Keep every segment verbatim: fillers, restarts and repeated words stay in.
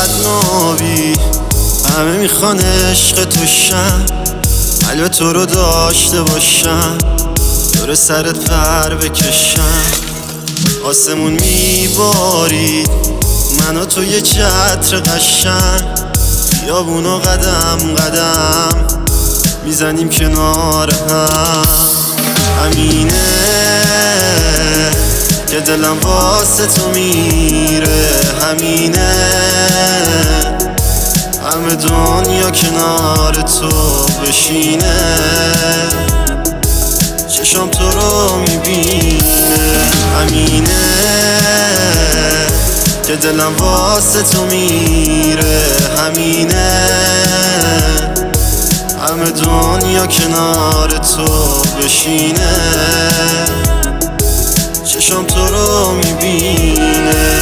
بدنامی. همه میخوان عشق تو شم، قلب تو رو داشته باشم، دور سرت پر بکشم. آسمون میبارید منو تو یه چتر قشنگ، خیابونو قدم قدم میزنیم کنار هم. همینه که دلم واسه تو میره، همینه همه دنیا کنار تو بشینه، چشم تو رو میبینه. همینه که دلم واسه تو میره، همینه همه دنیا کنار تو بشینه، چشم تو رو میبینه.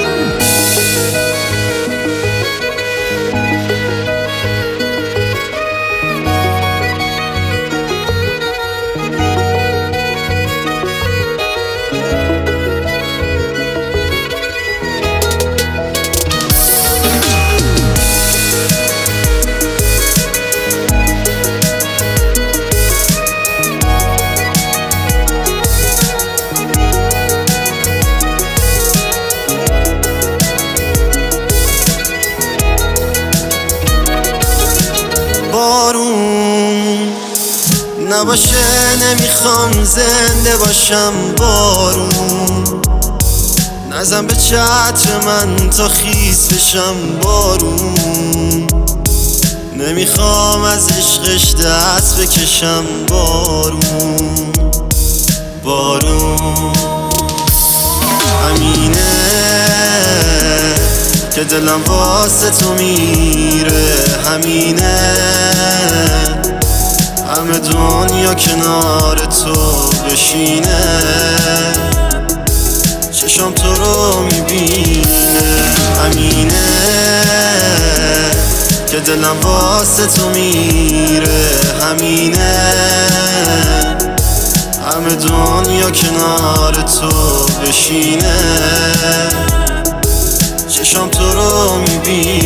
بارون نباشه نمیخوام زنده باشم، بارون نزن به چتر من تا خیس بشم. بارون نمیخوام از عشقش دست بکشم. بارون بارون همینه که دلم واسه تو میره، همینه همه دنیا کنار تو بشینه، چشم تو رو میبینه. همینه که دلم واسه تو میره، همینه همه دنیا کنار تو بشینه، چشم تو رو میبینه.